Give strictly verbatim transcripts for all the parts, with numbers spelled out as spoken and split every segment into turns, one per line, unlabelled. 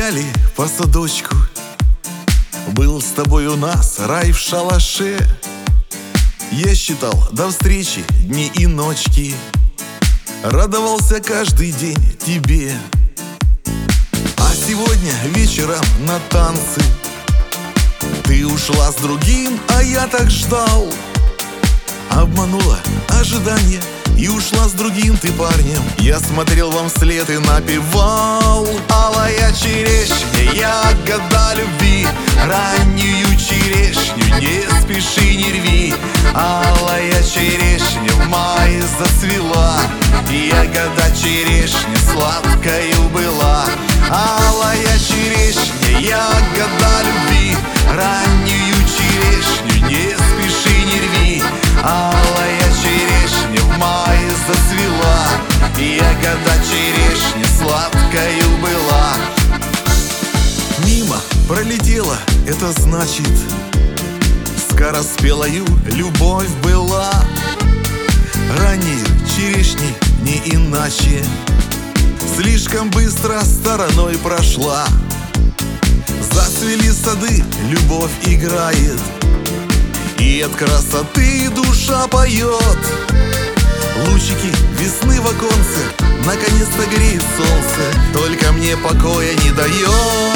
гуляли по садочку, был с тобой у нас рай в шалаше. Я считал до встречи дни и ночки, радовался каждый день тебе. А сегодня вечером на танцы ты ушла с другим, а я так ждал. Обманула ожидания и ушла с другим ты парнем. Я смотрел вам вслед и напевал: алая черешня, ягода любви, раннюю черешню не спеши, не рви. Алая черешня в мае зацвела, ягода черешня сладкою была. Алая черешня, ягода любви, раннюю черешню не спеши, не рви. Алая черешня в мае зацвела, ягода черешня сладкою была. Мимо пролетела, это значит, скороспелою любовь была. Ранее черешни не иначе, слишком быстро стороной прошла. Зацвели сады, любовь играет, и от красоты душа поет. Лучики весны в оконце, наконец-то греет солнце, только мне покоя не дает.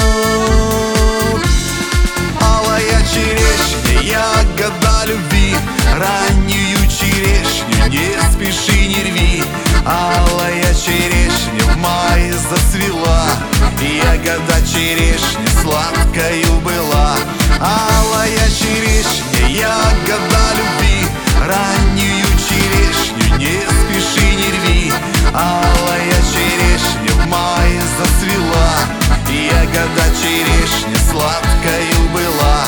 Алая черешня, ягода любви, раннюю черешню не спеши, не рви. Алая черешня в мае зацвела, ягода черешня сладкою была. Алая черешня, ягода любви, раннюю черешню не спеши, не рви. Алая черешня в мае зацвела, ягода черешня сладкою была.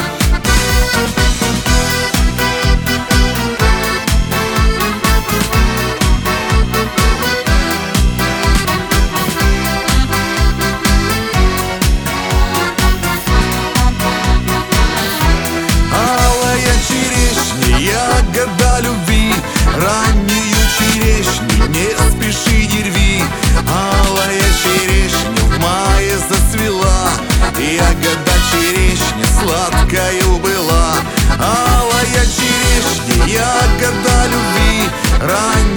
Ягода любви, раннюю черешню не спеши, не рви. Алая черешня в мае зацвела, ягода черешня сладкою была. Алая черешня, ягода любви, раннюю